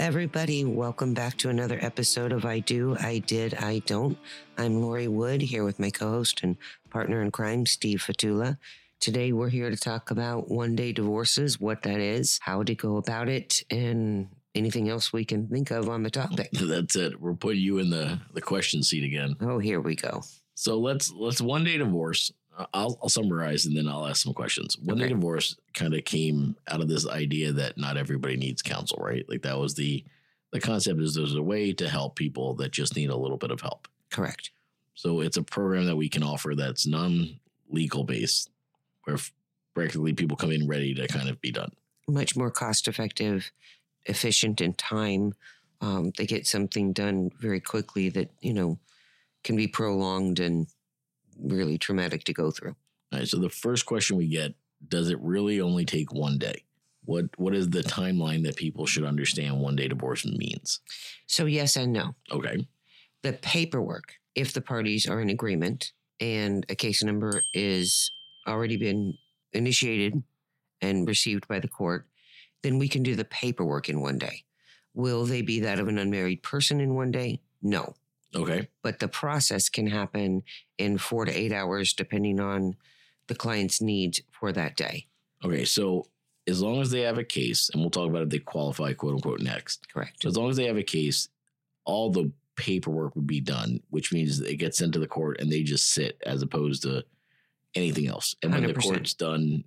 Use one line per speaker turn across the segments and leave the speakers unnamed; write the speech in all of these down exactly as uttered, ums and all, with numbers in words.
everybody. Welcome back to another episode of I Do, I Did, I Don't. I'm Lori Wood, here with my co-host and partner in crime, Steve Fatula. Today, we're here to talk about one-day divorces, what that is, how to go about it, and anything else we can think of on the topic.
That's it. We're putting you in the, the question seat again.
Oh, here we go.
So let's let's one-day divorce. I'll, I'll summarize and then I'll ask some questions. One-day
Okay.
divorce kind of came out of this idea that not everybody needs counsel, right? Like that was the the concept is there's a way to help people that just need a little bit of help.
Correct.
So it's a program that we can offer that's non-legal based, where practically people come in ready to kind of be done.
Much more cost-effective, efficient in time. Um, they get something done very quickly that, you know, can be prolonged and really traumatic to go through.
All right. So the first question we get, does it really only take one day? What What is the timeline that people should understand one day divorce means?
So yes and no.
Okay.
The paperwork, if the parties are in agreement and a case number is already been initiated and received by the court, then we can do the paperwork in one day. Will they be that of an unmarried person in one day? No.
Okay.
But the process can happen in four to eight hours, depending on the client's needs for that day.
Okay. So as long as they have a case, and we'll talk about if they qualify, quote unquote, next.
Correct.
So as long as they have a case, all the paperwork would be done, which means it gets sent to the court and they just sit as opposed to anything else. And when
one hundred percent.
the court's done,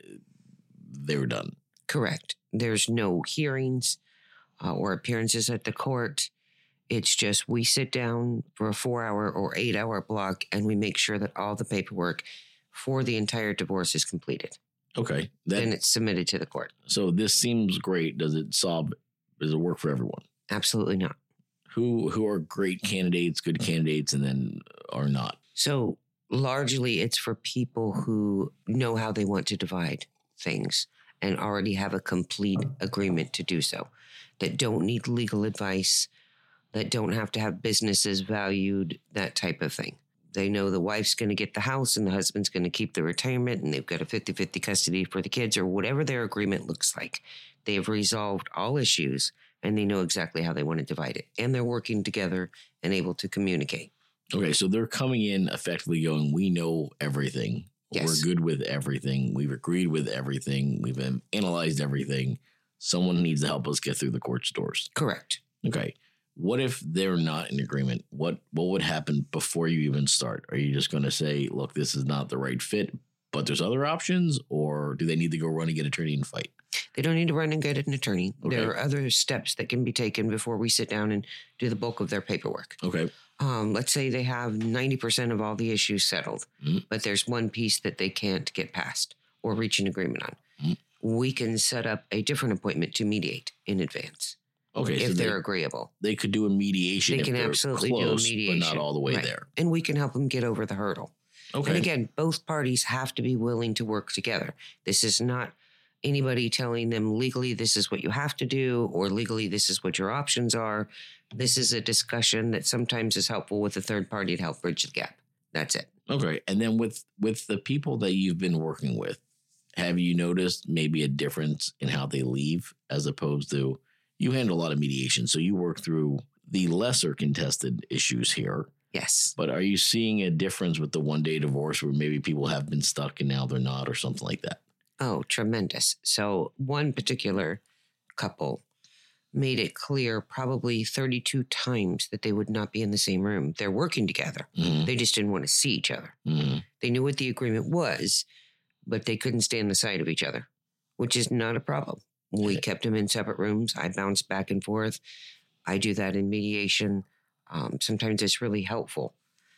they're done.
Correct. There's no hearings uh, or appearances at the court. It's just we sit down for a four-hour or eight-hour block and we make sure that all the paperwork for the entire divorce is completed.
Okay. That,
Then it's submitted to the court.
so this seems great. Does it solve, does it work for everyone?
Absolutely not.
Who who are great candidates, good candidates, and then are not?
So largely it's for people who know how they want to divide things and already have a complete agreement to do so, that don't need legal advice, that don't have to have businesses valued, that type of thing. They know the wife's going to get the house and the husband's going to keep the retirement and they've got a fifty-fifty custody for the kids or whatever their agreement looks like. They have resolved all issues and they know exactly how they want to divide it. And they're working together and able to communicate.
Okay, so they're coming in effectively going, we know everything.
Yes.
We're good with everything. We've agreed with everything. We've um, analyzed everything. Someone needs to help us get through the court's doors.
Correct.
Okay. What if they're not in agreement? What what would happen before you even start? Are you just going to say, look, this is not the right fit, but there's other options? Or do they need to go run and get an attorney and fight?
They don't need to run and get an attorney.
Okay.
There are other steps that can be taken before we sit down and do the bulk of their paperwork.
Okay.
Um, let's say they have ninety percent of all the issues settled,
Mhm.
but there's one piece that they can't get past or reach an agreement on.
Mhm.
We can set up a different appointment to mediate in advance
Okay.
if
so
they're
they,
agreeable.
they could do a mediation
They
if
can
they're
absolutely
close,
do a mediation.
but not all the way
Right.
there.
And we can help them get over the hurdle.
Okay.
And again, both parties have to be willing to work together. This is not anybody telling them legally this is what you have to do or legally this is what your options are. This is a discussion that sometimes is helpful with a third party to help bridge the gap. That's it.
Okay. And then with with the people that you've been working with, have you noticed maybe a difference in how they leave as opposed to you handle a lot of mediation, so you work through the lesser contested issues here.
Yes.
But are you seeing a difference with the one day divorce where maybe people have been stuck and now they're not or something like that?
Oh, tremendous. So one particular couple made it clear probably thirty-two times that they would not be in the same room. They're working together.
Mm-hmm.
They just didn't want to see each other.
Mm-hmm.
They knew what the agreement was, but they couldn't stand the sight of each other, which is not a problem. We
Okay.
kept them in separate rooms. I bounced back and forth. I do that in mediation. Um, sometimes it's really helpful.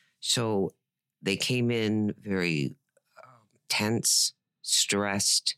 So they came in very um, tense, stressed,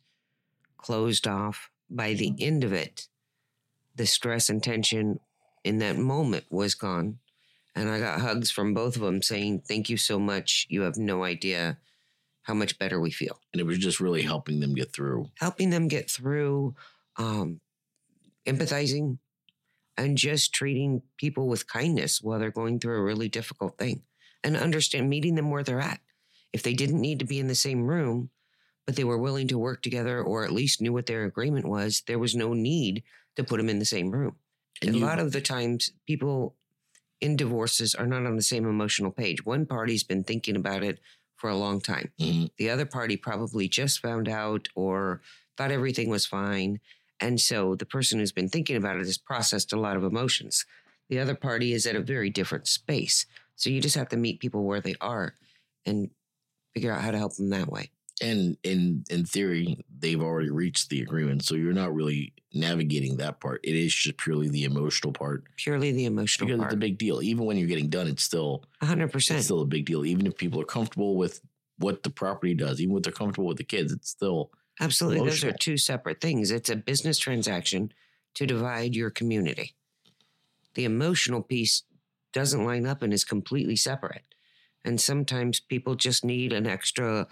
closed off. By the end of it, the stress and tension in that moment was gone. And I got hugs from both of them saying, thank you so much. You have no idea how much better we feel.
And it was just really helping them get through.
Helping them get through, um, empathizing, and just treating people with kindness while they're going through a really difficult thing. And understand, meeting them where they're at. If they didn't need to be in the same room, but they were willing to work together or at least knew what their agreement was, there was no need to put them in the same room. And a
you,
lot of the times people in divorces are not on the same emotional page. One party's been thinking about it for a long time.
mm-hmm.
The other party probably just found out or thought everything was fine. And so the person who's been thinking about it has processed a lot of emotions. The other party is at a very different space. So you just have to meet people where they are and figure out how to help them that way.
And in in theory, they've already reached the agreement. So you're not really navigating that part. It is just purely the emotional part.
Purely the emotional
because
part.
It's a big deal. Even when you're getting done, it's still
one hundred percent.
It's still a big deal. Even if people are comfortable with what the property does, even if they're comfortable with the kids, it's still
Absolutely.
emotional.
Those are two separate things. It's a business transaction to divide your community. The emotional piece doesn't line up and is completely separate. And sometimes people just need an extra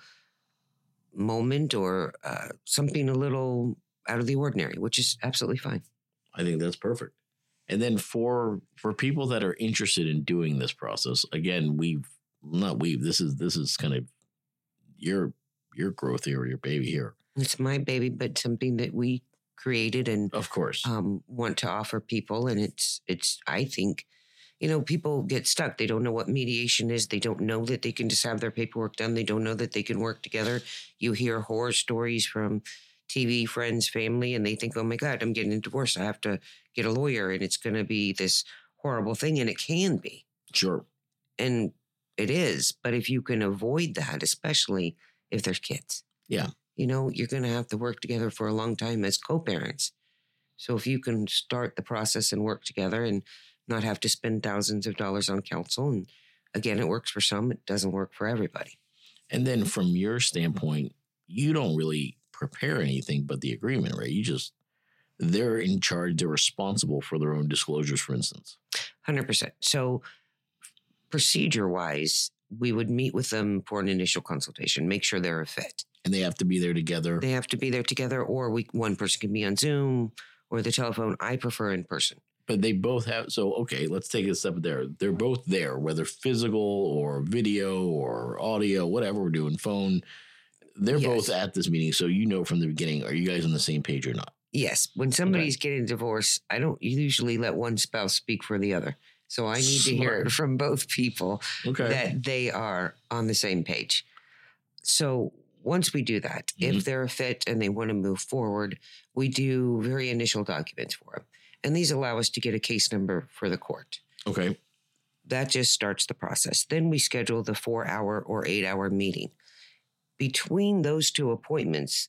moment or uh, something a little out of the ordinary, which is absolutely fine.
I think that's perfect. And then for for people that are interested in doing this process, again, we've not we've this is this is kind of your your growth here, your baby here.
It's my baby, but something that we created and
of course
um, want to offer people. And it's it's I think, you know, people get stuck. They don't know what mediation is. They don't know that they can just have their paperwork done. They don't know that they can work together. You hear horror stories from T V, friends, family, and they think, oh my God, I'm getting a divorce. I have to get a lawyer and it's going to be this horrible thing. And it can be.
Sure.
And it is. But if you can avoid that, especially if there's kids.
Yeah.
You know, you're going to have to work together for a long time as co-parents. So if you can start the process and work together and not have to spend thousands of dollars on counsel. And again, it works for some. It doesn't work for everybody.
And then from your standpoint, you don't really prepare anything but the agreement, right? You just, they're in charge. They're responsible for their own disclosures, for instance.
one hundred percent. So procedure wise, we would meet with them for an initial consultation, make sure they're a fit.
And they have to be there together.
They have to be there together, or we one person can be on Zoom or the telephone. I prefer in person.
But they both have, so, okay, let's take it a step there. They're both there, whether physical or video or audio, whatever we're doing, phone. They're
Yes.
both at this meeting. So you know from the beginning, are you guys on the same page or not?
Yes. When somebody's getting a divorce, I don't usually let one spouse speak for the other. So I need to hear
Smart.
it from both people
Okay.
that they are on the same page. So once we do that,
Mhm.
if they're a fit and they want to move forward, we do very initial documents for them. And these allow us to get a case number for the court.
Okay.
That just starts the process. Then we schedule the four hour or eight hour meeting. Between those two appointments,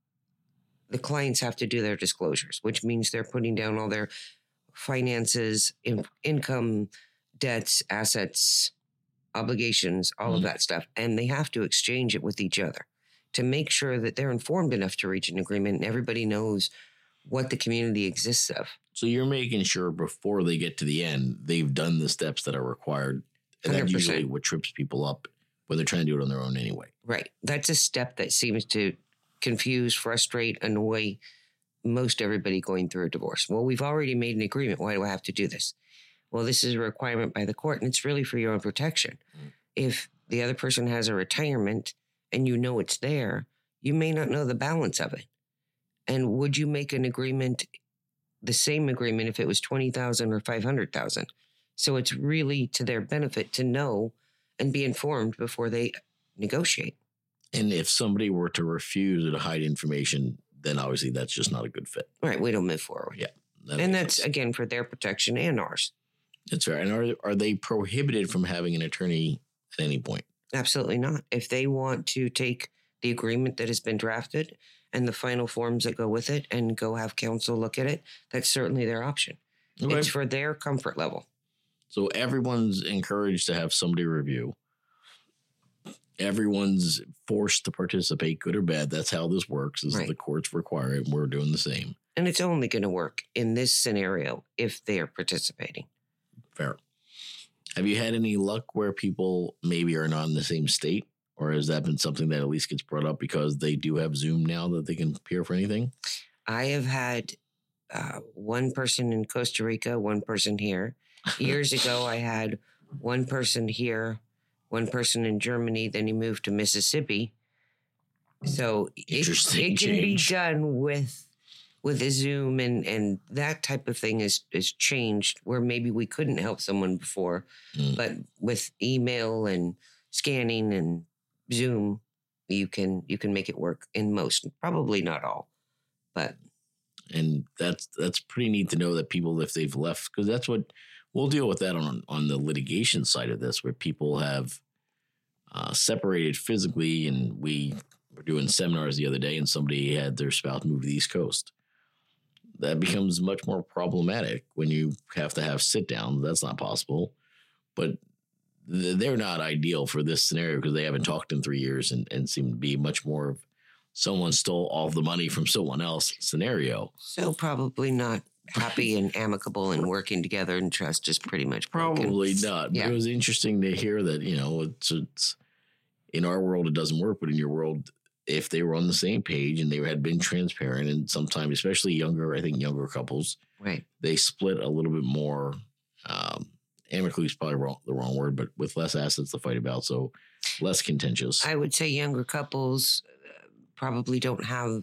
the clients have to do their disclosures, which means they're putting down all their finances, in, income, debts, assets, obligations, all
Mhm.
of that stuff. And they have to exchange it with each other to make sure that they're informed enough to reach an agreement and everybody knows what the community exists of.
So you're making sure before they get to the end, they've done the steps that are required. And that's
one hundred percent.
usually what trips people up when they're trying to do it on their own anyway.
Right. That's a step that seems to confuse, frustrate, annoy most everybody going through a divorce. Well, we've already made an agreement. Why do I have to do this? Well, this is a requirement by the court, and it's really for your own protection.
Mm.
If the other person has a retirement and you know it's there, you may not know the balance of it. And would you make an agreement, the same agreement, if it was twenty thousand dollars or five hundred thousand dollars? So it's really to their benefit to know and be informed before they negotiate.
And if somebody were to refuse or to hide information, then obviously that's just not a good fit.
Right. We don't move forward.
Yeah. That
And
makes
that's,
sense.
again, for their protection and ours.
That's fair. And are are they prohibited from having an attorney at any point?
Absolutely not. If they want to take the agreement that has been drafted and the final forms that go with it and go have counsel look at it, that's certainly their option.
Okay.
It's for their comfort level.
So everyone's encouraged to have somebody review. Everyone's forced to participate, good or bad. That's how this works. Is
Right.
the courts require it, and we're doing the same.
And it's only going to work in this scenario if they're participating.
Fair. Have you had any luck where people maybe are not in the same state? Or has that been something that at least gets brought up because they do have Zoom now that they can appear for anything?
I have had uh, one person in Costa Rica, one person here. Years ago, I had one person here, one person in Germany. Then he moved to Mississippi. So it,
Interesting
it can be
change.
done with with the Zoom and, and that type of thing is, is changed where maybe we couldn't help someone before, mm. but with email and scanning and Zoom, you can, you can make it work in most, probably not all, but.
And that's, that's pretty neat to know that people, if they've left, because that's what we'll deal with that on, on the litigation side of this, where people have uh, separated physically. And we were doing seminars the other day and somebody had their spouse move to the East Coast. That becomes much more problematic when you have to have sit downs. That's not possible, but th- they're not ideal for this scenario because they haven't talked in three years and, and seem to be much more of someone stole all the money from someone else scenario.
So probably not happy and amicable and working together and trust is pretty much broken.
Probably not. Yeah. But it was interesting to hear that, you know, it's, it's in our world, it doesn't work, but in your world, if they were on the same page and they had been transparent, and sometimes, especially younger, I think younger couples,
right,
they split a little bit more. Um, amicably is probably wrong, the wrong word, but with less assets to fight about, so less contentious.
I would say younger couples probably don't have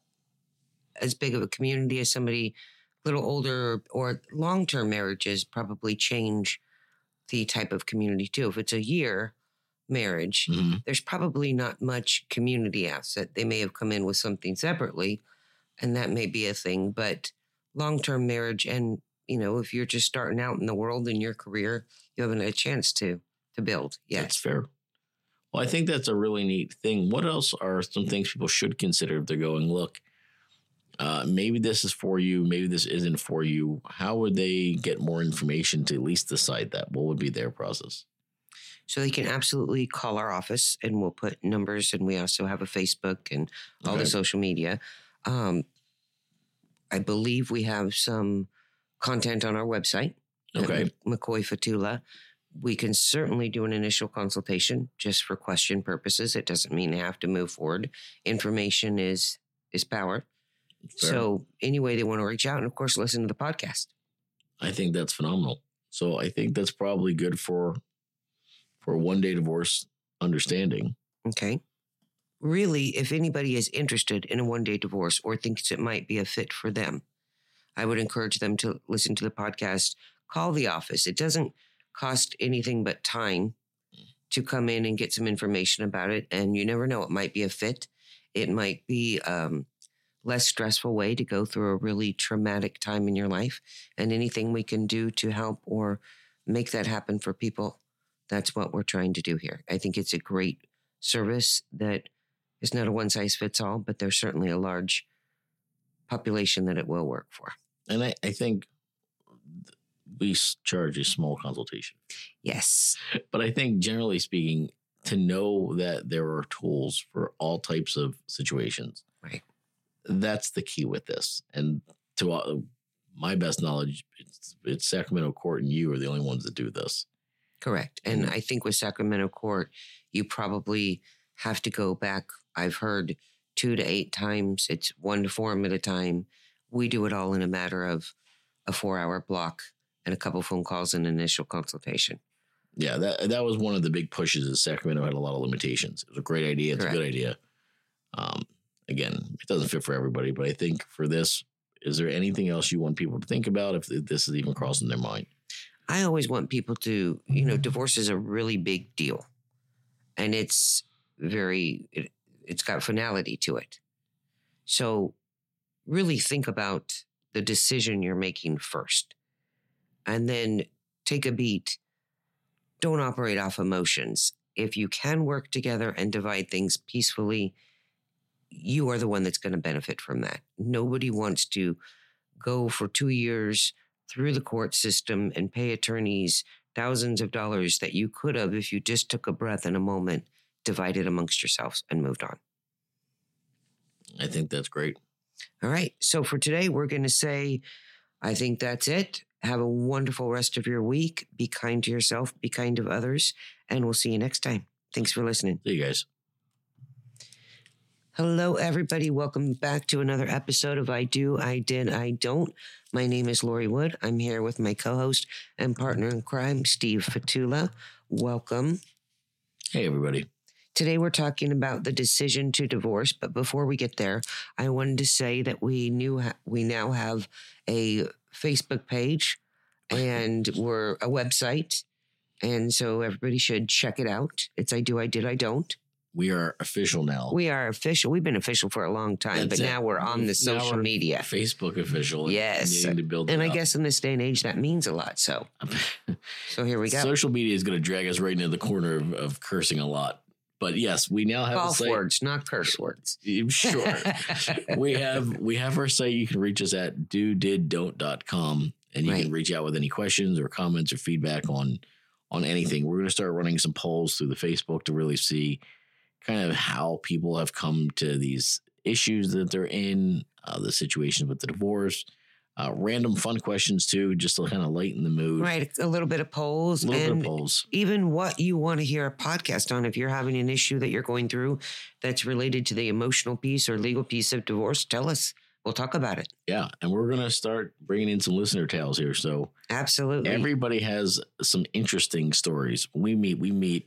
as big of a community as somebody a little older, or long-term marriages probably change the type of community too. If it's a year marriage, mm-hmm. there's probably not much community asset. They may have come in with something separately, and that may be a thing, but long-term marriage, and you know, if you're just starting out in the world in your career, you haven't had a chance to to build. Yes.
That's fair. Well, I think that's a really neat thing. What else are some things people should consider if they're going, look, uh, maybe this is for you, maybe this isn't for you? How would they get more information to at least decide that? What would be their process?
So they can absolutely call our office, and we'll put numbers, and we also have a Facebook and all okay. the social media. Um, I believe we have some content on our website.
Okay.
McCoy Fatula. We can certainly do an initial consultation just for question purposes. It doesn't mean they have to move forward. Information is is power. Fair. So any way they want to reach out, and of course, listen to the podcast.
I think that's phenomenal. So I think that's probably good for for one day divorce understanding.
Okay. Really, if anybody is interested in a one day divorce or thinks it might be a fit for them, I would encourage them to listen to the podcast, call the office. It doesn't cost anything but time to come in and get some information about it. And you never know, it might be a fit. It might be um, less stressful way to go through a really traumatic time in your life. And anything we can do to help or make that happen for people, that's what we're trying to do here. I think it's a great service that is not a one size fits all, but there's certainly a large population that it will work for.
And I, I think we charge a small consultation.
Yes.
But I think generally speaking, to know that there are tools for all types of situations.
Right.
That's the key with this. And to uh, my best knowledge, it's, it's Sacramento Court and you are the only ones that do this.
Correct. And I think with Sacramento Court, you probably have to go back. I've heard two to eight times. It's one to four at a time. We do it all in a matter of a four-hour block and a couple phone calls and initial consultation.
Yeah, that that was one of the big pushes. Is Sacramento had a lot of limitations. It was a great idea. It's Correct. a good idea. Um, again, it doesn't fit for everybody, but I think for this, is there anything else you want people to think about if this is even crossing their mind?
I always want people to, you know, divorce is a really big deal. And it's very, it, it's got finality to it. So really think about the decision you're making first. And then take a beat. Don't operate off emotions. If you can work together and divide things peacefully, you are the one that's going to benefit from that. Nobody wants to go for two years through the court system and pay attorneys thousands of dollars that you could have, if you just took a breath in a moment, divided amongst yourselves and moved on.
I think that's great.
All right. So for today, we're going to say, I think that's it. Have a wonderful rest of your week. Be kind to yourself. Be kind to others. And we'll see you next time. Thanks for listening.
See you guys.
Hello, everybody. Welcome back to another episode of I Do, I Did, I Don't. My name is Lori Wood. I'm here with my co-host and partner in crime, Steve Fatula. Welcome.
Hey, everybody.
Today we're talking about the decision to divorce, but before we get there, I wanted to say that we knew ha- we now have a Facebook page and we're a website, and so everybody should check it out. It's I Do, I Did, I Don't.
We are official now.
We are official. We've been official for a long time,
That's
but
it.
now we're on the
Now
social
we're
media.
Facebook official.
Yes.
Needing to build it
And I
up.
guess in this day and age, that means a lot. So, so here we go.
Social media is going to drag us right into the corner of, of cursing a lot. But yes, we now have
Golf
a site.
words, not curse words.
Sure. we have we have our site. You can reach us at do did don't dot com, and you
Right.
can reach out with any questions or comments or feedback on on anything. We're going to start running some polls through the Facebook to really see kind of how people have come to these issues that they're in, uh, the situations with the divorce, uh, random fun questions too, just to kind of lighten the mood.
Right. A little bit of polls.
A little
and
bit of polls.
even what you want to hear a podcast on. If you're having an issue that you're going through that's related to the emotional piece or legal piece of divorce, tell us. We'll talk about it.
Yeah. And we're going to start bringing in some listener tales here. So
Absolutely.
everybody has some interesting stories. We meet, we meet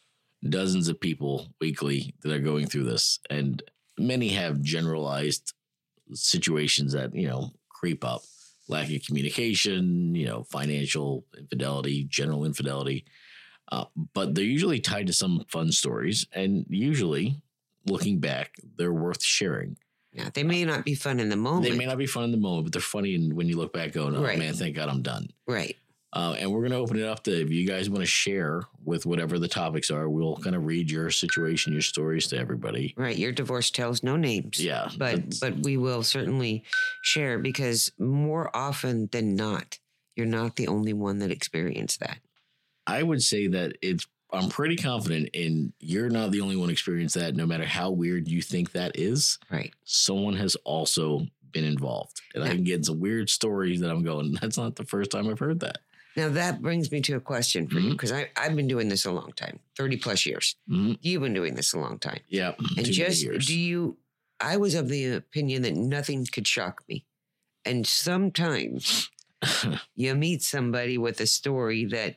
dozens of people weekly that are going through this, and many have generalized situations that, you know, creep up. Lack of communication, you know, financial infidelity, general infidelity. Uh, but they're usually tied to some fun stories. And usually, looking back, they're worth sharing.
Yeah, they may not be fun in the moment.
They may not be fun in the moment, but they're funny and when you look back going, oh,
Right.
man, thank God I'm done.
Right.
Uh, and we're going to open it up to if you guys want to share with whatever the topics are. We'll kind of read your situation, your stories to everybody.
Right. Your divorce tells no names.
Yeah.
But
that's-
but we will certainly share, because more often than not, you're not the only one that experienced that.
I would say that it's, I'm pretty confident in you're not the only one experience that, no matter how weird you think that is.
Right.
Someone has also been involved. And I
Yeah.
can get some weird stories that I'm going, that's not the first time I've heard that.
Now that brings me to a question for you,
Mhm.
because I I've been doing this a long time, thirty plus years.
Mhm.
You've been doing this a long time.
Yeah.
And
too many
just
years.
do you, I was of the opinion that nothing could shock me. And sometimes you meet somebody with a story that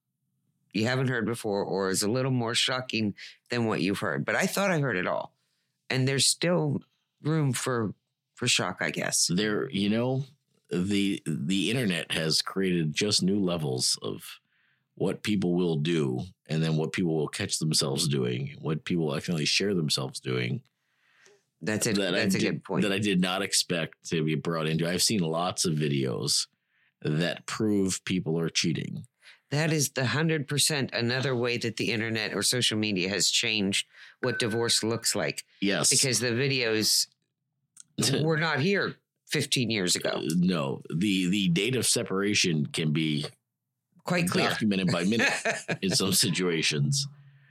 you haven't heard before or is a little more shocking than what you've heard. But I thought I heard it all. And there's still room for for shock, I guess.
there, you know, the the internet has created just new levels of what people will do, and then what people will catch themselves doing, what people will actually share themselves doing.
That's a
That
that's
I
a
did,
good point.
That I did not expect to be brought into. I've seen lots of videos that prove people are cheating.
That is the hundred percent another way that the internet or social media has changed what divorce looks like.
Yes,
Because the videos were not here fifteen years ago.
Uh, no, the the date of separation can be
Quite clear.
documented by minute in some situations.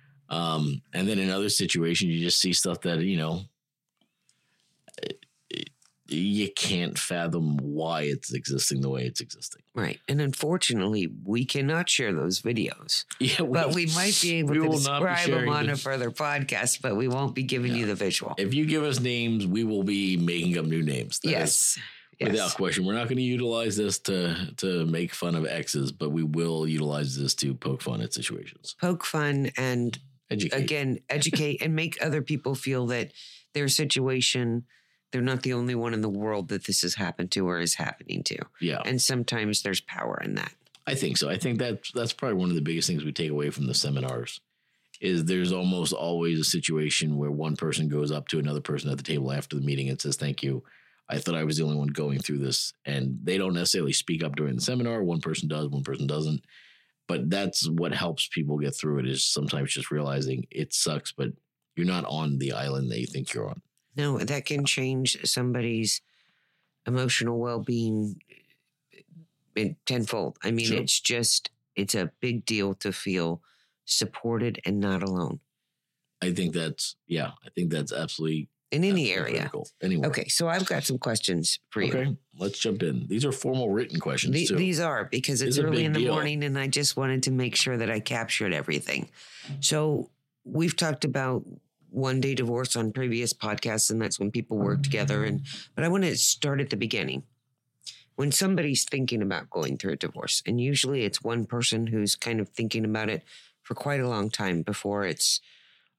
Um, and then in other situations, you just see stuff that, you know, you can't fathom why it's existing the way it's existing.
Right. And unfortunately, we cannot share those videos.
Yeah,
But we might be able
we
to
will not be
describe them
sharing
on
the-
a further podcast, but we won't be giving you the visual.
if you give us names, we will be making up new names. That is
Yes.
without
Yes.
question. We're not going to utilize this to to make fun of exes, but we will utilize this to poke fun at situations.
Poke fun and
Educate.
again, educate and make other people feel that their situation, they're not the only one in the world that this has happened to or is happening to.
Yeah,
And sometimes there's power in that.
I think so. I think that that's probably one of the biggest things we take away from the seminars is there's almost always a situation where one person goes up to another person at the table after the meeting and says, thank you. I thought I was the only one going through this. And they don't necessarily speak up during the seminar. One person does, one person doesn't. But that's what helps people get through it, is sometimes just realizing it sucks, but you're not on the island that you think you're on.
No, that can change somebody's emotional well-being in tenfold. I mean,
Sure.
it's just, it's a big deal to feel supported and not alone
I think that's, yeah, I think that's absolutely
in any
absolutely
area.
critical. Anyway.
Okay, so I've got some questions for you.
Okay, let's jump in. These are formal written questions
The-
too.
these are because it's
These are
early
big
in the
deal.
morning and I just wanted to make sure that I captured everything. So we've talked about one day divorce on previous podcasts, and that's when people work together. And but I want to start at the beginning. When somebody's thinking about going through a divorce, and usually it's one person who's kind of thinking about it for quite a long time before it's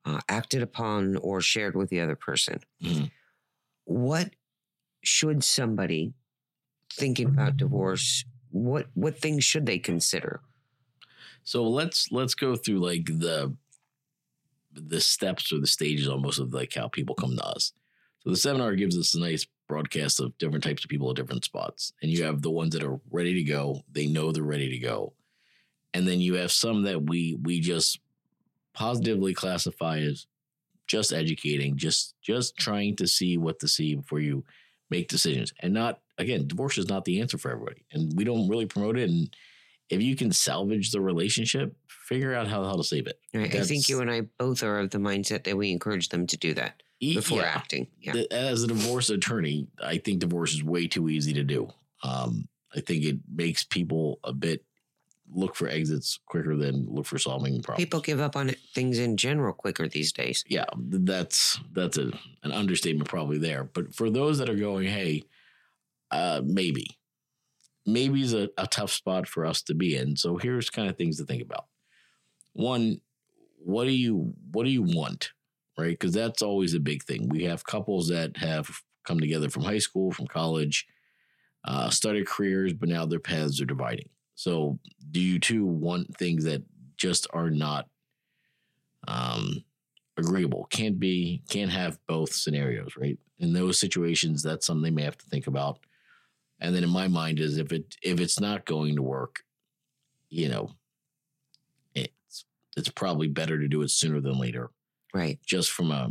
uh, acted upon or shared with the other person.
Mhm.
What should somebody thinking about divorce, what what things should they consider?
So let's let's go through like the the steps or the stages almost of like how people come to us. So the seminar gives us a nice broadcast of different types of people at different spots. And you have the ones that are ready to go. They know they're ready to go. And then you have some that we we just positively classify as just educating, just just trying to see what to see before you make decisions. And not, again, divorce is not the answer for everybody. And we don't really promote it. And if you can salvage the relationship, figure out how, how to save it.
Right. I think you and I both are of the mindset that we encourage them to do that before
yeah.
acting. Yeah.
As a divorce attorney, I think divorce is way too easy to do. Um, I think it makes people a bit look for exits quicker than look for solving problems.
People give up on it, things in general quicker these days.
Yeah, that's that's a, an understatement probably there. But for those that are going, hey, uh, maybe. Maybe is a, a tough spot for us to be in. So here's kind of things to think about. One, what do you what do you want? Right? Because that's always a big thing. We have couples that have come together from high school, from college, uh, started careers, but now their paths are dividing. So do you two want things that just are not um, agreeable? Can't be, can't have both scenarios, right? In those situations, that's something they may have to think about. And then in my mind is if it if it's not going to work, you know, it's it's probably better to do it sooner than later.
Right.
Just from a,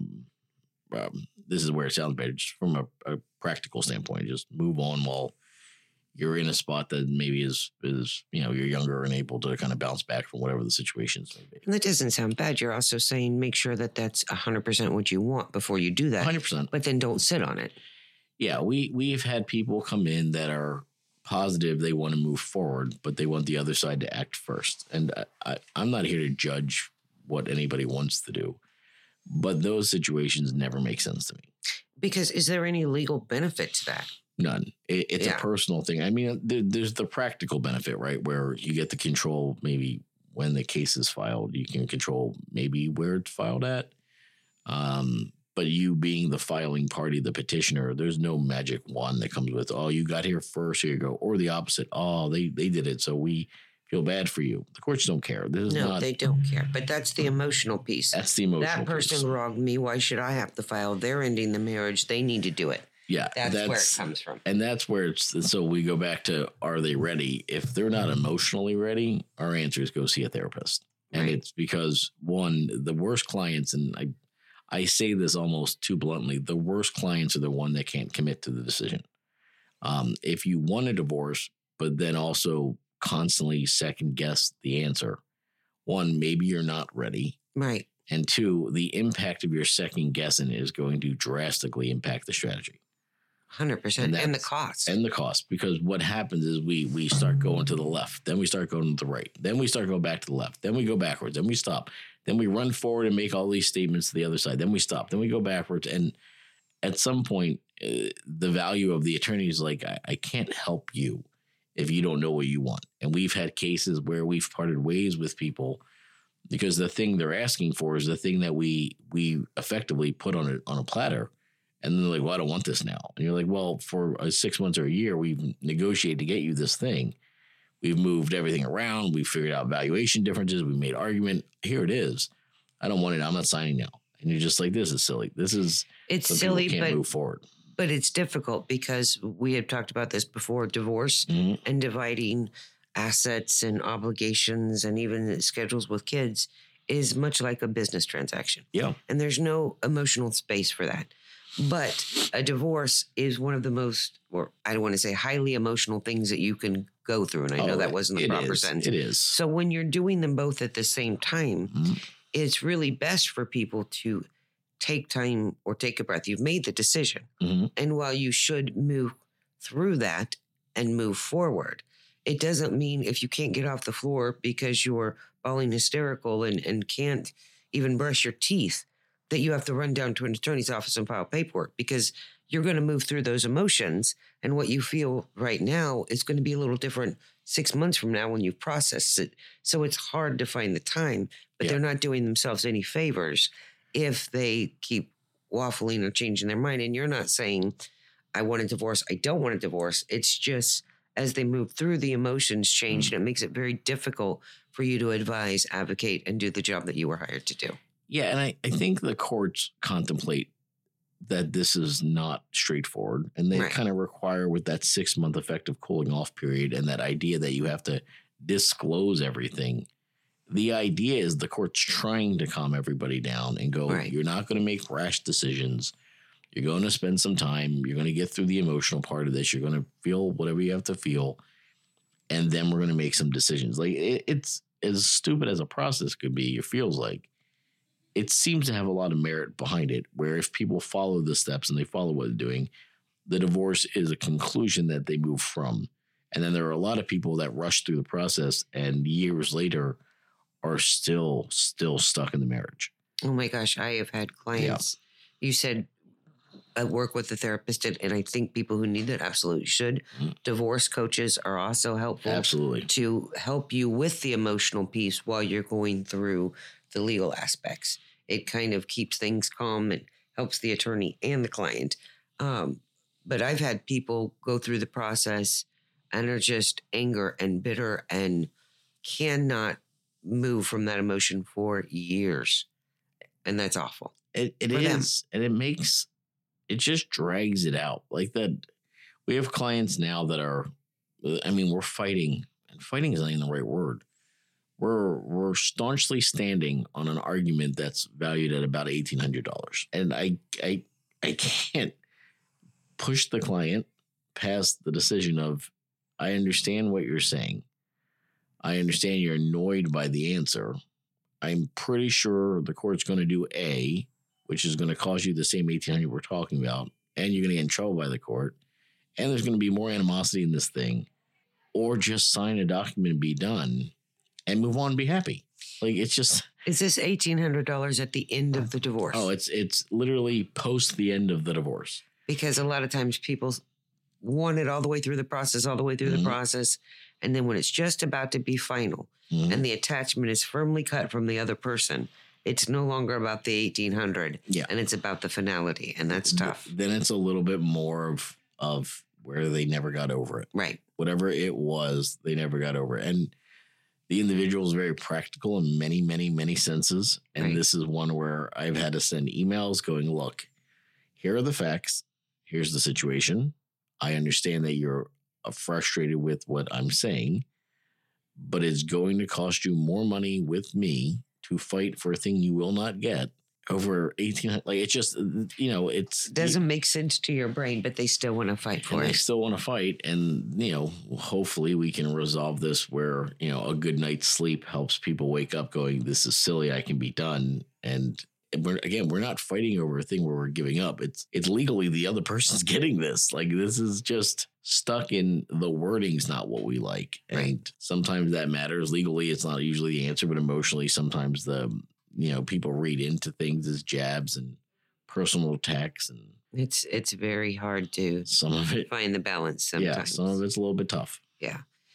um, this is where it sounds better, just from a, a practical standpoint, just move on while you're in a spot that maybe is, is, you know, you're younger and able to kind of bounce back from whatever the situations may be.
And that doesn't sound bad. You're also saying make sure that that's one hundred percent what you want before you do that.
one hundred percent.
But then don't sit on it.
Yeah, we, we've had people come in that are positive they want to move forward, but they want the other side to act first. And I, I, I'm not here to judge what anybody wants to do, but those situations never make sense to me.
Because is there any legal benefit to that?
None. It, it's
Yeah.
a personal thing. I mean, there, there's the practical benefit, right? Where you get to control maybe when the case is filed, you can control maybe where it's filed at. Um, but you being the filing party, the petitioner, there's no magic wand that comes with, oh, you got here first, here you go. Or the opposite. Oh, they, they did it, so we feel bad for you. The courts don't care. This is
No,
not,
they don't care. But that's the emotional piece.
that's the emotional
That person
piece.
wronged me. Why should I have to file? They're ending the marriage. They need to do it.
Yeah.
That's, where it comes from.
And that's where it's, so we go back to, are they ready? If they're not emotionally ready, our answer is go see a therapist. And
Right.
it's because, one, the worst clients, and I, I say this almost too bluntly, the worst clients are the one that can't commit to the decision. Um, if you want a divorce, but then also constantly second guess the answer, one, maybe you're not ready.
Right.
And two, the impact of your second guessing is going to drastically impact the strategy.
one hundred percent.
And
And, the
that's-
cost.
And the cost, because what happens is we we start going to the left, then we start going to the right, then we start going back to the left, then we go backwards, then we stop, then we run forward and make all these statements to the other side, then we stop, then we go backwards, and at some point, uh, the value of the attorney is like, I, I can't help you if you don't know what you want. And we've had cases where we've parted ways with people because the thing they're asking for is the thing that we we effectively put on a on a platter. And then they're like, well, I don't want this now. And you're like, well, for a six months or a year, we've negotiated to get you this thing. We've moved everything around. We've figured out valuation differences. We made argument. Here it is. I don't want it. I'm not signing now. And you're just like, this is silly. This is,
it's
some
silly,
people can't
but
move forward.
but it's difficult because we had talked about this before. Divorce
Mhm.
and dividing assets and obligations and even schedules with kids is much like a business transaction.
Yeah.
And there's no emotional space for that. But a divorce is one of the most, or I don't want to say highly emotional things that you can go through. And I know
Oh,
that wasn't the
it
proper
is.
sentence.
It is.
So when you're doing them both at the same time,
Mhm.
it's really best for people to take time or take a breath. You've made the decision.
Mhm.
And while you should move through that and move forward, it doesn't mean if you can't get off the floor because you're bawling hysterical and, and can't even brush your teeth, that you have to run down to an attorney's office and file paperwork, because you're going to move through those emotions. And what you feel right now is going to be a little different six months from now when you've processed it. So it's hard to find the time, but
Yeah.
they're not doing themselves any favors. if they keep waffling or changing their mind. And you're not saying, I want a divorce, I don't want a divorce. It's just as they move through, the emotions change, mm. and it makes it very difficult for you to advise, advocate, and do the job that you were hired to do.
Yeah, and I, I think the courts contemplate that this is not straightforward, and they right. kind of require, with that six-month effective cooling off period and that idea that you have to disclose everything, the idea is the court's trying to calm everybody down and go, right. you're not going to make rash decisions. You're going to spend some time. You're going to get through the emotional part of this. You're going to feel whatever you have to feel. And then we're going to make some decisions. Like it, it's as stupid as a process could be, it feels like. It seems to have a lot of merit behind it, where if people follow the steps and they follow what they're doing, the divorce is a conclusion that they move from. And then there are a lot of people that rush through the process and years later are still, still stuck in the marriage.
Oh my gosh. I have had clients. Yeah. You said, I work with a therapist, and I think people who need it absolutely should. Mm-hmm. Divorce coaches are also helpful.
Absolutely.
To help you with the emotional piece while you're going through the legal aspects. It kind of keeps things calm and helps the attorney and the client. Um, but I've had people go through the process and are just anger and bitter and cannot move from that emotion for years. And that's awful.
It, it is. Them. And it makes... It just drags it out like that. We have clients now that are, I mean, we're fighting, and fighting is not even the right word. We're, we're staunchly standing on an argument that's valued at about eighteen hundred dollars. And I, I, I can't push the client past the decision of, I understand what you're saying. I understand you're annoyed by the answer. I'm pretty sure the court's going to do A, which is going to cost you the same eighteen hundred dollars we're talking about, and you're going to get in trouble by the court, and there's going to be more animosity in this thing, or just sign a document and be done and move on and be happy. Like, it's just...
Is this eighteen hundred dollars at the end of the divorce?
Oh, it's it's literally post the end of the divorce.
Because a lot of times people want it all the way through the process, all the way through mm-hmm. the process, and then when it's just about to be final, mm-hmm. and the attachment is firmly cut from the other person, it's no longer about the eighteen hundred,
yeah,
and it's about the finality, and that's tough.
Then it's a little bit more of of where they never got over it.
Right.
Whatever it was, they never got over it. And the individual is very practical in many, many, many senses. And right. this is one where I've had to send emails going, look, here are the facts. Here's the situation. I understand that you're frustrated with what I'm saying, but it's going to cost you more money with me to fight for a thing you will not get over eighteen hundred. Like, it's just, you know, it's
doesn't make sense to your brain, but they still want to fight for
and
it.
They still want to fight. And, you know, hopefully we can resolve this where, you know, a good night's sleep helps people wake up going, this is silly. I can be done. And we're, again, we're not fighting over a thing where we're giving up. It's, it's legally the other person's getting this. Like, this is just stuck in the wording's not what we like. And right. sometimes that matters. Legally, it's not usually the answer, but emotionally, sometimes the, you know, people read into things as jabs and personal attacks. And
it's, it's very hard to
some of it,
find the balance sometimes.
Yeah, some of it's a little bit tough.
Yeah.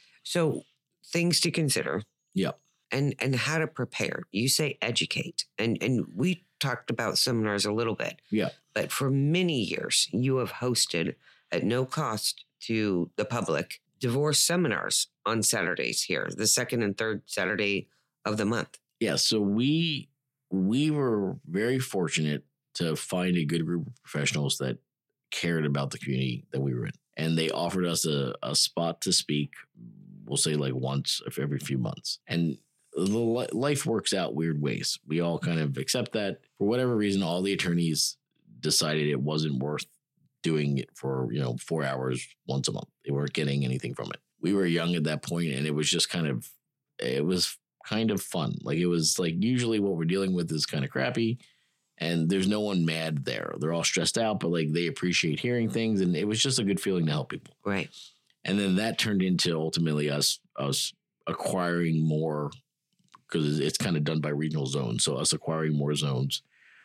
So things to consider.
Yep.
And, and how to prepare. You say educate. And, and we talked about seminars a little bit.
Yeah.
But for many years, you have hosted at no cost to the public divorce seminars on Saturdays here, the second and third Saturday of the month.
Yeah. So we, we were very fortunate to find a good group of professionals that cared about the community that we were in. And they offered us a, a spot to speak, we'll say like once every few months. And the life works out weird ways. We all kind of accept that. For whatever reason, all the attorneys decided it wasn't worth doing it for, you know, four hours once a month. They weren't getting anything from it. We were young at that point, and it was just kind of, it was kind of fun. Like, it was like, usually what we're dealing with is kind of crappy, and there's no one mad there. They're all stressed out, but like, they appreciate hearing things, and it was just a good feeling to help people.
Right.
And then that turned into ultimately us, us acquiring more, because it's kind of done by regional zones. So us acquiring more zones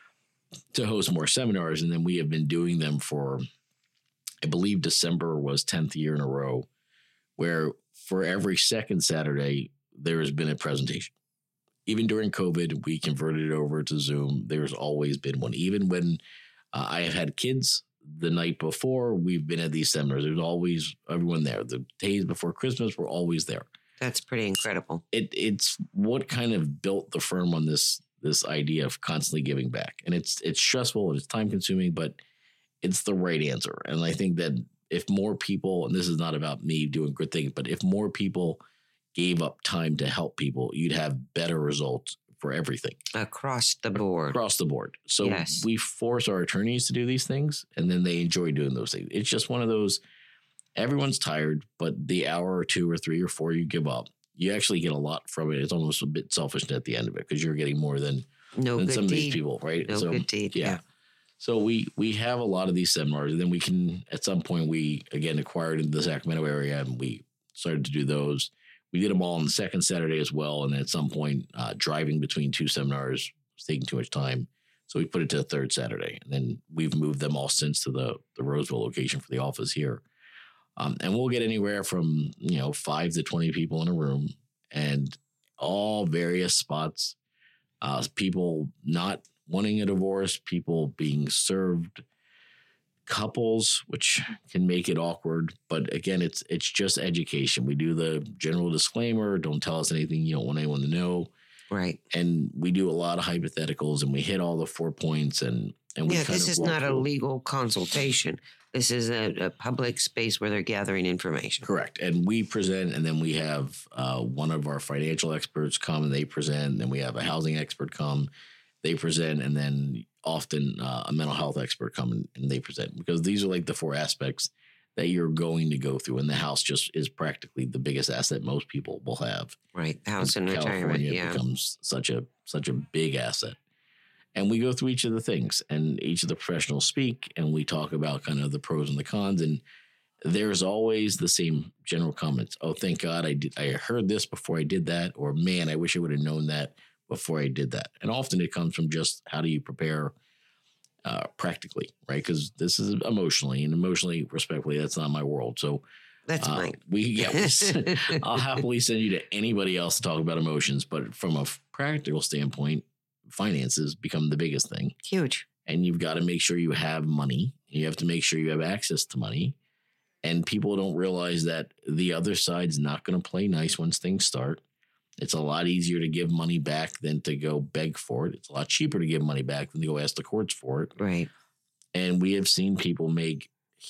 to host more seminars. And then we have been doing them for, I believe December was tenth year in a row, where for every second Saturday, there has been a presentation. even during COVID, we converted it over to Zoom. There's always been one. Even when uh, I have had kids the night before, we've been at these seminars. There's always everyone there. The days before Christmas, we're always there.
That's pretty incredible.
It it's what kind of built the firm on this this idea of constantly giving back. And it's it's stressful and it's time consuming, but it's the right answer. And I think that if more people, and this is not about me doing good things, but if more people gave up time to help people, you'd have better results for everything.
Across the board.
Across the board. So
yes.
we force our attorneys to do these things, and then they enjoy doing those things. It's just one of those, everyone's tired, but the hour or two or three or four you give up, you actually get a lot from it. It's almost a bit selfish at the end of it because you're getting more than,
no
than
good
some
deed.
of these people, right?
No
so,
good deed.
Yeah.
yeah.
So we we have a lot of these seminars, and then we can, at some point, we, again, acquired in the Sacramento area, and we started to do those. We did them all on the second Saturday as well, and at some point, uh, driving between two seminars was taking too much time. So we put it to the third Saturday, and then we've moved them all since to the, the Roseville location for the office here. Um, and we'll get anywhere from, you know, five to twenty people in a room, and all various spots, uh, people not wanting a divorce, people being served, couples, which can make it awkward. But again, it's it's just education. We do the general disclaimer, don't tell us anything you don't want anyone to know.
Right.
And we do a lot of hypotheticals, and we hit all the four points. And, and we
yeah,
kind
this
of
is not
through.
a legal consultation. This is a, a public space where they're gathering information.
Correct. And we present, and then we have uh, one of our financial experts come and they present. Then we have a housing expert come, they present, and then often uh, a mental health expert come and, and they present, because these are like the four aspects that you're going to go through. And the house just is practically the biggest asset most people will have.
Right. House and retirement.
California
Yeah.
becomes such a such a big asset. And we go through each of the things, and each of the professionals speak, and we talk about kind of the pros and the cons. And there's always the same general comments. Oh, thank God I did. I heard this before I did that. Or, man, I wish I would have known that before I did that. And often it comes from just how do you prepare uh, practically, right? Because this is emotionally, and emotionally, respectfully, that's not my world. So
That's
uh,
mine.
we, yeah, we, I'll happily send you to anybody else to talk about emotions. But from a practical standpoint, finances become the biggest thing.
Huge.
And you've got to make sure you have money. You have to make sure you have access to money. And people don't realize that the other side's not going to play nice once things start. It's a lot easier to give money back than to go beg for it. It's a lot cheaper to give money back than to go ask the courts for it.
Right.
And we have seen people make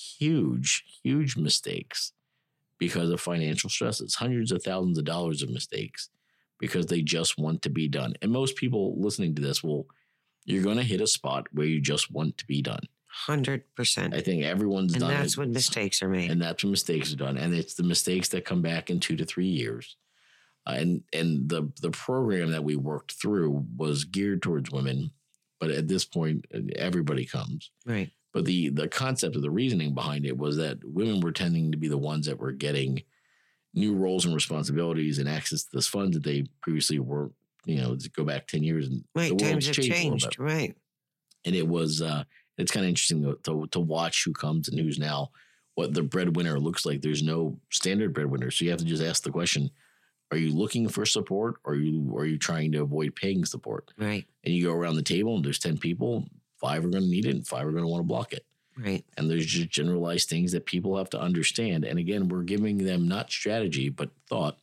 huge, huge mistakes because of financial stresses, hundreds of thousands of dollars of mistakes, because they just want to be done. And most people listening to this will, you're going to hit a spot where you just want to be done.
one hundred percent.
I think everyone's
and
done it.
And that's when mistakes are made.
And that's when mistakes are done. And it's the mistakes that come back in two to three years. Uh, and and the, the program that we worked through was geared towards women. But at this point, everybody comes.
Right.
But the, the concept of the reasoning behind it was that women were tending to be the ones that were getting new roles and responsibilities and access to this fund that they previously were, you know, to go back ten years. And
right.
the
Times have
changed.
changed. Right.
And it was, uh, it's kind of interesting to, to, to watch who comes and who's now, what the breadwinner looks like. There's no standard breadwinner. So you have to just ask the question, are you looking for support, or are you, or are you trying to avoid paying support?
Right.
And you go around the table and there's ten people, five are going to need it and five are going to want to block it.
Right.
And there's just generalized things that people have to understand. And again, we're giving them not strategy, but thought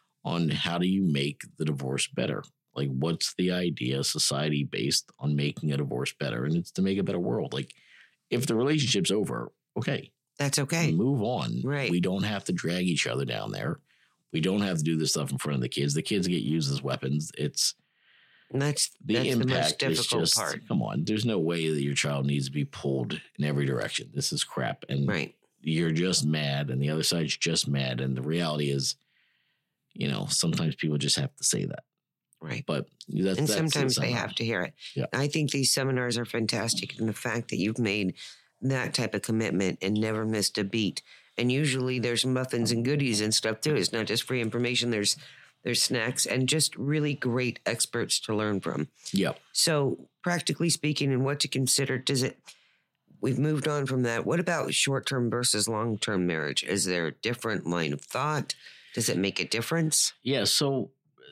on how do you make the divorce better? Like, what's the idea society based on making a divorce better? And it's to make a better world. Like, if the relationship's over, okay.
That's okay.
Move on.
Right.
We don't have to drag each other down there. We don't have to do this stuff in front of the kids. The kids get used as weapons. It's
And that's
the
that's
impact
the most difficult
is just,
part.
Come on, there's no way that your child needs to be pulled in every direction. This is crap. And
Right.
you're just mad, and the other side's just mad. And the reality is, you know, sometimes people just have to say that.
Right.
But that's,
and
that's
sometimes
the
they
seminar.
have to hear it.
Yeah.
I think these seminars are fantastic in the fact that you've made that type of commitment and never missed a beat. And usually there's muffins and goodies and stuff too. It's not just free information. There's there's snacks and just really great experts to learn from.
Yep.
So practically speaking, and what to consider, does it, we've moved on from that. What about short-term versus long-term marriage? Is there a different line of thought? Does it make a difference?
Yeah. So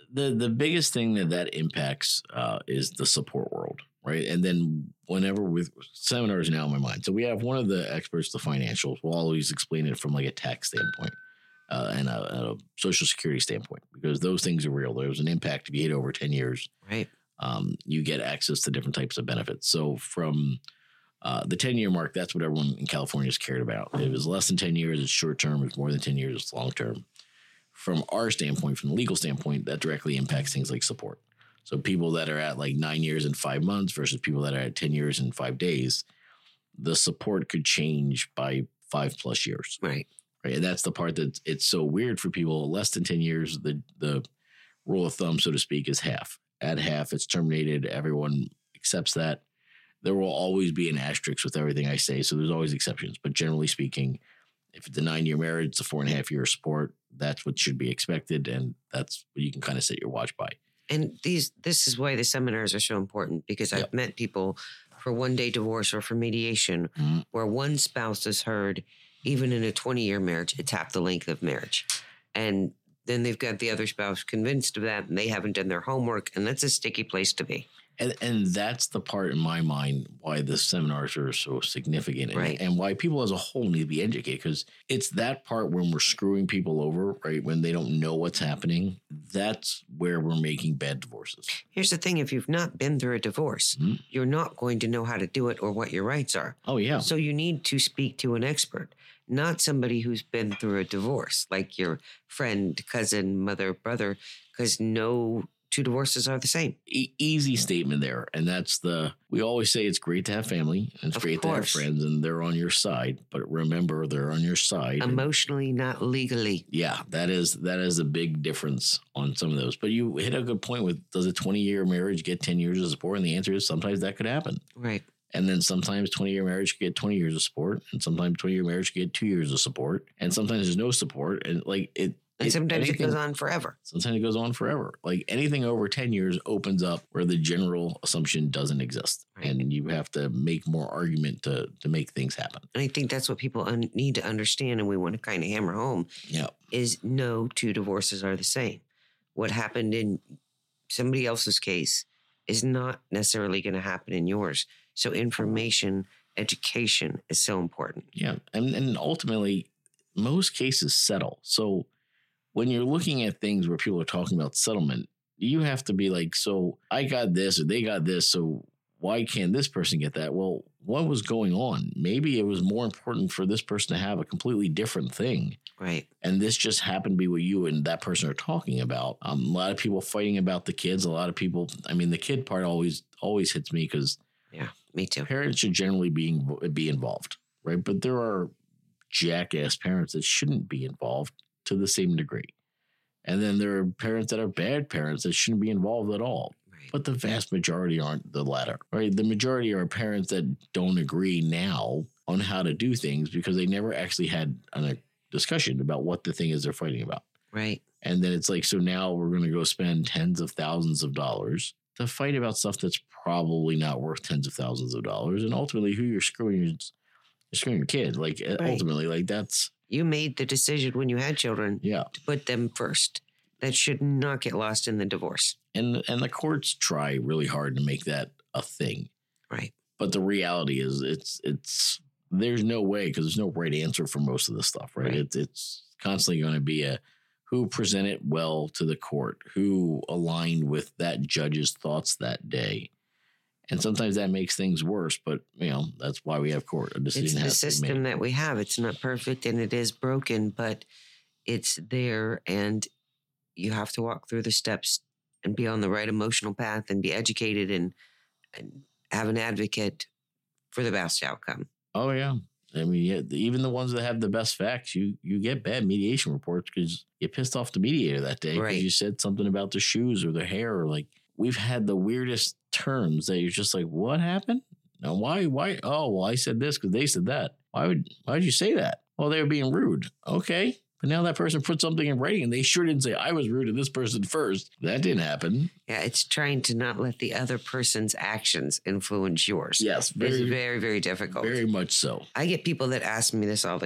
the the biggest thing that that impacts uh, is the support world, right? And then whenever with seminars now in my mind, so we have one of the experts, the financials, will always explain it from like a tax standpoint uh, and a, a social security standpoint, because those things are real. There's an impact if you hit over ten years,
Right.
um, you get access to different types of benefits. So from uh, the ten year mark, that's what everyone in California is cared about. If it was less than ten years, it's short term. If it's more than ten years, it's long term. From our standpoint, from the legal standpoint, that directly impacts things like support. So people that are at like nine years and five months versus people that are at ten years and five days, the support could change by five plus years.
Right.
Right. And that's the part that it's so weird for people. Less than ten years, the, the rule of thumb, so to speak, is half. At half, it's terminated. Everyone accepts that. There will always be an asterisk with everything I say. So there's always exceptions. But generally speaking, if it's a nine-year marriage, it's a four and a half year support. That's what should be expected, and that's what you can kind of set your watch by.
And these, this is why the seminars are so important, because I've
Yep.
met people for one-day divorce or for mediation
Mhm.
where one spouse has heard, even in a twenty-year marriage, it's half the length of marriage. And then they've got the other spouse convinced of that, and they haven't done their homework, and that's a sticky place to be.
And and that's the part in my mind why the seminars are so significant, and,
Right.
and why people as a whole need to be educated, because it's that part when we're screwing people over, right? When they don't know what's happening, that's where we're making bad divorces.
Here's the thing. If you've not been through a divorce,
Mhm.
you're not going to know how to do it or what your rights are.
Oh, yeah.
So you need to speak to an expert, not somebody who's been through a divorce, like your friend, cousin, mother, brother, because no two divorces are the same.
E- easy statement there. And that's the, we always say it's great to have family and it's
Of
great to have
course.
friends and they're on your side, but remember they're on your side. And
Emotionally, not legally.
yeah, that is, that is a big difference on some of those. But you hit a good point with, does a twenty year marriage get ten years of support? And the answer is sometimes that could happen.
Right.
And then sometimes twenty year marriage could get twenty years of support. And sometimes twenty year marriage could get two years of support. And sometimes there's no support. And like it,
And
it-
sometimes it
anything-
goes on forever.
Sometimes it goes on forever. Like anything over ten years opens up where the general assumption doesn't exist.
Right.
And you have to make more argument to to make things happen.
And I think that's what people un- need to understand, and we want to kind of hammer home,
Yeah.
is no two divorces are the same. What happened in somebody else's case is not necessarily going to happen in yours. So information, education is so important.
Yeah. And and ultimately, most cases settle. So when you're looking at things where people are talking about settlement, you have to be like, so I got this or they got this. So why can't this person get that? Well, what was going on? Maybe it was more important for this person to have a completely different thing.
Right.
And this just happened to be what you and that person are talking about. Um, a lot of people fighting about the kids. A lot of people, I mean, the kid part always always hits me because
Yeah, me too.
parents should generally be, be involved, right? But there are jackass parents that shouldn't be involved to the same degree. And then there are parents that are bad parents that shouldn't be involved at all.
Right.
But the vast majority aren't the latter, right? The majority are parents that don't agree now on how to do things because they never actually had a discussion about what the thing is they're fighting about.
Right.
And then it's like, so now we're going to go spend tens of thousands of dollars to fight about stuff that's probably not worth tens of thousands of dollars. And ultimately, who you're screwing is you're screwing your kid. Like,
Right.
ultimately, like that's,
You made the decision when you had children
yeah.
to put them first. That should not get lost in the divorce.
And, and the courts try really hard to make that a thing.
Right.
But the reality is it's, it's, there's no way because there's no right answer for most of this stuff, right?
Right.
It's, it's constantly going to be a, who presented well to the court, who aligned with that judge's thoughts that day. And sometimes that makes things worse, but you know, that's why we have court. A decision
It's the
has to be
system
made.
that we have. It's not perfect and it is broken, but it's there, and you have to walk through the steps and be on the right emotional path and be educated and, and have an advocate for the best outcome.
Oh yeah. I mean, yeah, even the ones that have the best facts, you you get bad mediation reports because you pissed off the mediator that day because
Right.
you said something about the shoes or the hair, or like we've had the weirdest terms that you're just like, what happened? Now why why? Oh well, I said this because they said that. Why would why would you say that? Well, they were being rude. Okay. But now that person put something in writing and they sure didn't say I was rude to this person first. That didn't happen.
Yeah, it's trying to not let the other person's actions influence yours.
Yes,
It's
very,
very, very difficult.
very much so.
I get people that ask me this all the time.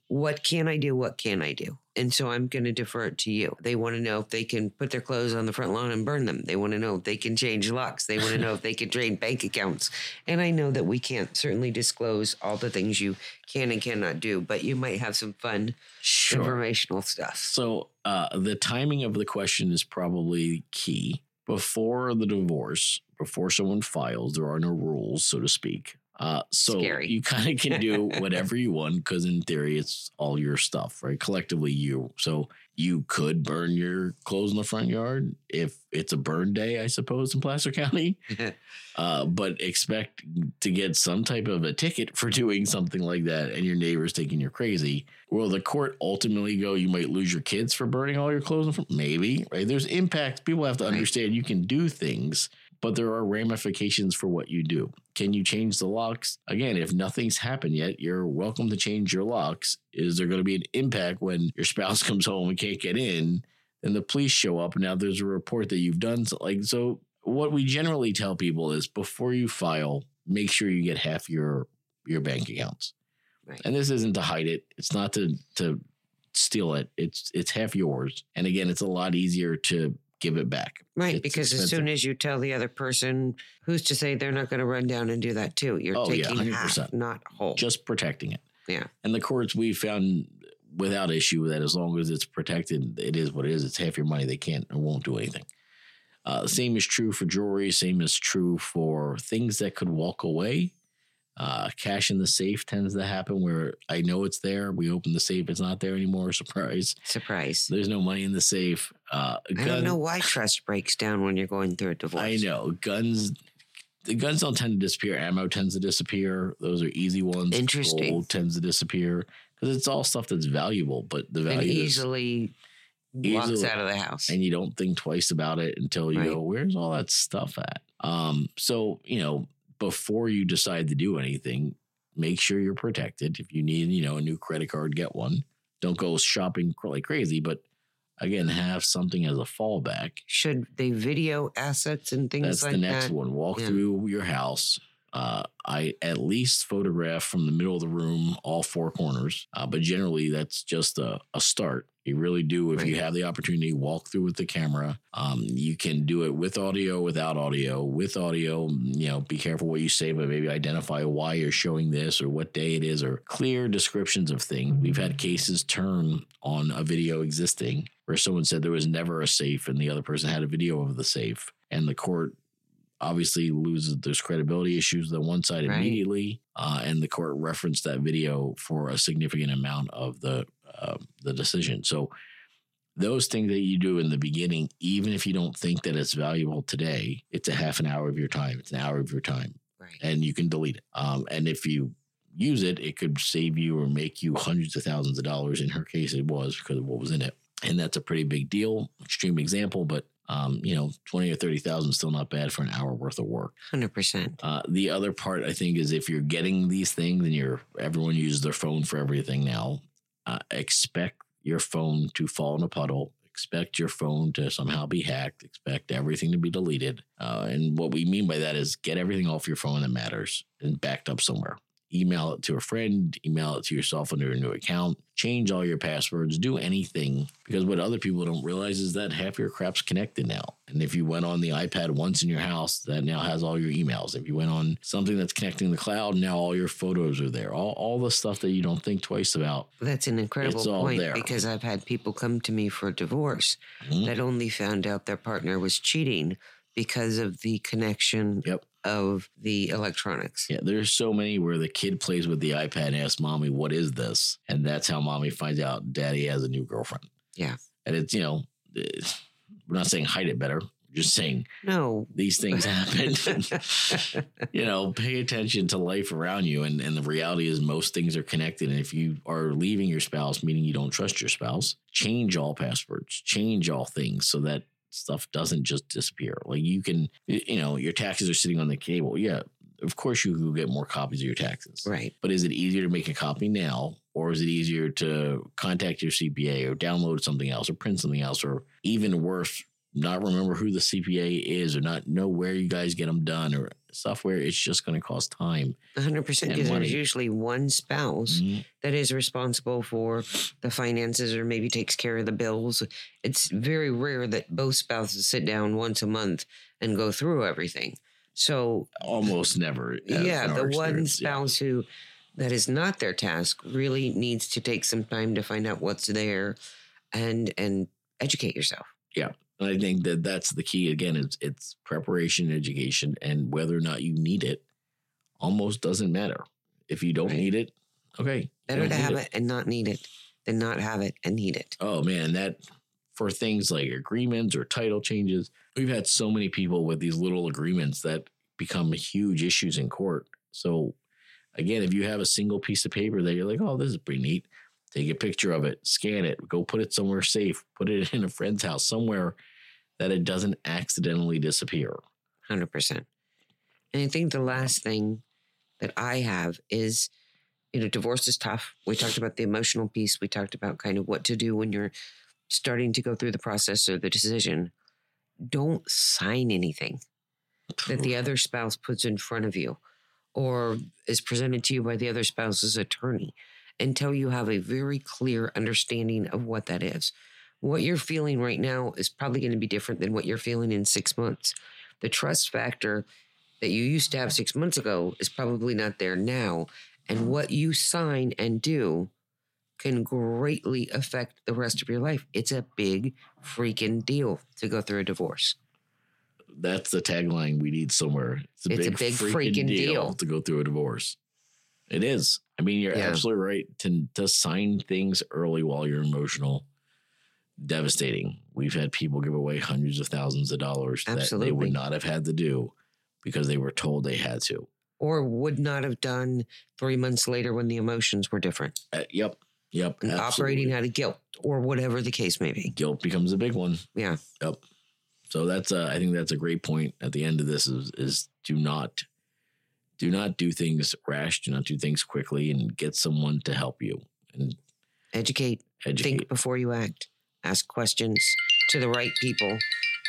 what can I do? What can I do? And so I'm going to defer it to you. They want to know if they can put their clothes on the front lawn and burn them. They want to know if they can change locks. They want to know if they can drain bank accounts. And I know that we can't certainly disclose all the things you can and cannot do, but you might have some fun
Sure.
informational stuff.
So uh, the timing of the question is probably key. Before the divorce, before someone files, there are no rules, so to speak. Uh, so
Scary.
you kind of can do whatever you want because in theory, it's all your stuff, right? Collectively, you. So you could burn your clothes in the front yard if it's a burn day, I suppose, in Placer County. uh, but expect to get some type of a ticket for doing something like that and your neighbors thinking you're crazy. Will the court ultimately go, you might lose your kids for burning all your clothes in front? Maybe, right? There's impacts. People have to
Right.
understand you can do things, but there are ramifications for what you do. Can you change the locks? Again, if nothing's happened yet, you're welcome to change your locks. Is there going to be an impact when your spouse comes home and can't get in? Then the police show up. And now there's a report that you've done. So, like, so what we generally tell people is before you file, make sure you get half your, your bank accounts.
Right.
And this isn't to hide it. It's not to, to steal it. It's, it's half yours. And again, it's a lot easier to give it back.
Right,
It's
because as
expensive.
soon as you tell the other person, who's to say they're not going to run down and do that too? You're
Oh, yeah,
taking
one hundred
half,
percent.
not whole.
Just protecting it.
Yeah.
And the courts, we found without issue that as long as it's protected, it is what it is. It's half your money. They can't or won't do anything. Uh, the same is true for jewelry. Same is true for things that could walk away. Uh, cash in the safe tends to happen where I know it's there. We open the safe. It's not there anymore. Surprise.
Surprise.
There's no money in the safe. Uh,
I
gun-
don't know why trust breaks down when you're going through a divorce.
I know. Guns. The guns don't tend to disappear. Ammo tends to disappear. Those are easy ones.
Interesting.
Gold tends to disappear because it's all stuff that's valuable, but the
And
value is,
easily walks
Easily.
out of the house.
and you don't think twice about it until you
Right.
go, where's all that stuff at? Um, so, you know, before you decide to do anything, make sure you're protected. If you need, you know, a new credit card, get one. Don't go shopping like crazy, but again, have something as a fallback.
Should they video assets and things
That's
like
the next
that?
one. Walk
Yeah.
through your house. Uh, I at least photograph from the middle of the room, all four corners. Uh, but generally, that's just a, a start. You really do. If you
Right.
have the opportunity, walk through with the camera. Um, you can do it with audio, without audio. With audio, you know, be careful what you say, but maybe identify why you're showing this or what day it is or clear descriptions of things. We've had cases turn on a video existing where someone said there was never a safe and the other person had a video of the safe, and the court obviously loses those credibility issues on one side
Right.
immediately, uh, and the court referenced that video for a significant amount of the uh, the decision. So those things that you do in the beginning, even if you don't think that it's valuable today, it's a half an hour of your time. It's an hour of your time,
Right.
and you can delete it. Um, and if you use it, it could save you or make you hundreds of thousands of dollars. In her case, it was because of what was in it, and that's a pretty big deal. Extreme example, but Um, you know, twenty or thirty thousand is still not bad for an hour worth of work.
one hundred percent.
Uh, the other part, I think, is if you're getting these things and you're everyone uses their phone for everything now, uh, expect your phone to fall in a puddle. Expect your phone to somehow be hacked. Expect everything to be deleted. Uh, and what we mean by that is get everything off your phone that matters and backed up somewhere. Email it to a friend, email it to yourself under a new account, change all your passwords, do anything. Because what other people don't realize is that half your crap's connected now. And if you went on the iPad once in your house, that now has all your emails. If you went on something that's connecting the cloud, now all your photos are there. All, all the stuff that you don't think twice about.
That's an incredible
It's all
point
there.
because I've had people come to me for a divorce
Mhm.
that only found out their partner was cheating because of the connection
Yep.
of the electronics.
Yeah, there's so many where the kid plays with the iPad and asks mommy, what is this? And that's how mommy finds out daddy has a new girlfriend.
Yeah.
And it's, you know, it's, we're not saying hide it better. We're just saying
No.
these things happen. You know, pay attention to life around you. And, and the reality is most things are connected. And if you are leaving your spouse, meaning you don't trust your spouse, change all passwords, change all things so that stuff doesn't just disappear. Like you can, you know, your taxes are sitting on the cable. Yeah, of course you can get more copies of your taxes.
Right.
But is it easier to make a copy now, or is it easier to contact your C P A or download something else or print something else, or even worse, not remember who the C P A is or not know where you guys get them done or software, it's just going to cost time.
one hundred percent because there's usually one spouse
Mhm.
that is responsible for the finances or maybe takes care of the bills. It's very rare that both spouses sit down once a month and go through everything. So
Almost never. uh,
yeah,
in
the
our
one
experience, yeah.
spouse who that is not their task really needs to take some time to find out what's there and and educate yourself.
And I think that that's the key. Again, it's, it's preparation, education, and whether or not you need it almost doesn't matter. If you don't
Right.
need it, okay. you
Better
don't
to
need
have it and not need it than not have it and need it.
Oh man, that for things like agreements or title changes, we've had so many people with these little agreements that become huge issues in court. So again, if you have a single piece of paper that you're like, oh, this is pretty neat, take a picture of it, scan it, go put it somewhere safe, put it in a friend's house, somewhere that it doesn't accidentally disappear.
one hundred percent. And I think the last thing that I have is, you know, divorce is tough. We talked about the emotional piece. We talked about kind of what to do when you're starting to go through the process or the decision. Don't sign anything that the other spouse puts in front of you or is presented to you by the other spouse's attorney until you have a very clear understanding of what that is. What you're feeling right now is probably going to be different than what you're feeling in six months. The trust factor that you used to have six months ago is probably not there now. And what you sign and do can greatly affect the rest of your life. It's a big freaking deal to go through a divorce.
That's the tagline we need somewhere. It's a,
It's
big,
a big
freaking,
freaking
deal,
deal.
to go through a divorce. It is. I mean, you're
Yeah.
absolutely right to, to sign things early while you're emotional. Devastating. We've had people give away hundreds of thousands of dollars that they
Absolutely.
would not have had to do because they were told they had to.
Or would not have done three months later when the emotions were different.
Uh, yep. Yep.
And operating out of guilt or whatever the case may be.
Guilt becomes a big one.
Yeah.
Yep. So that's a, I think that's a great point at the end of this is, is do not, do not do things rash. Do not do things quickly and get someone to help you and
Educate.
educate.
Think before you act. Ask questions to the right people.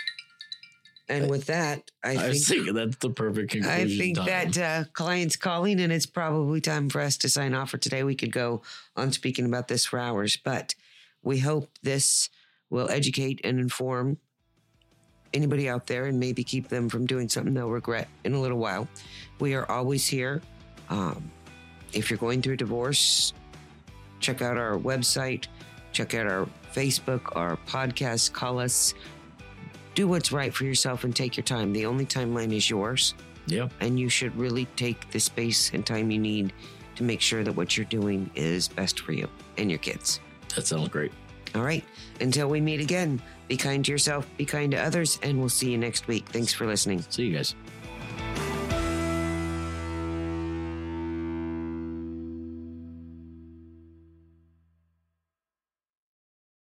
And with that, I,
I
think
was thinking that's the perfect conclusion.
I think
time.
that uh, client's calling, and it's probably time for us to sign off for today. We could go on speaking about this for hours, but we hope this will educate and inform anybody out there and maybe keep them from doing something they'll regret in a little while. We are always here. Um, if you're going through a divorce, check out our website, check out our Facebook, our podcast, call us. Do what's right for yourself and take your time. The only timeline is yours.
Yeah.
And you should really take the space and time you need to make sure that what you're doing is best for you and your kids.
That sounds great.
All right. Until we meet again, be kind to yourself, be kind to others, and we'll see you next week. Thanks for listening.
See you guys.